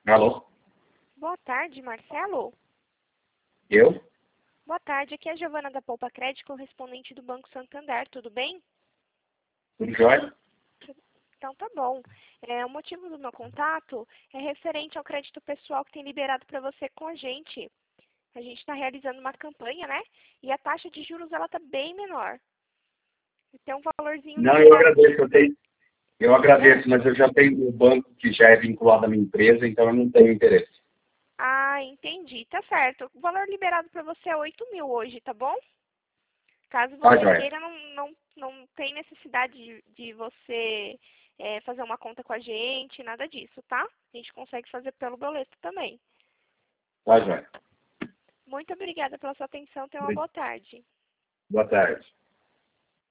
Alô? Boa tarde, Marcelo. Eu? Boa tarde, aqui é a Giovana da Poupa Crédito, correspondente do Banco Santander, tudo bem? Tudo jóia? Então tá bom. O motivo do meu contato é referente ao crédito pessoal que tem liberado para você com a gente. A gente está realizando uma campanha, né? E a taxa de juros ela tá bem menor. Tem um valorzinho Não, eu liberado. agradeço. Eu agradeço, mas eu já tenho um banco que já é vinculado à minha empresa, então eu não tenho interesse. Ah, entendi. Tá certo. O valor liberado para você é 8.000 hoje, tá bom? Caso Tá, você jóia. queira, não tem necessidade de você fazer uma conta com a gente, nada disso, tá? A gente consegue fazer pelo boleto também. Tá, jóia. Muito obrigada pela sua atenção. Tenha uma boa tarde. Boa tarde.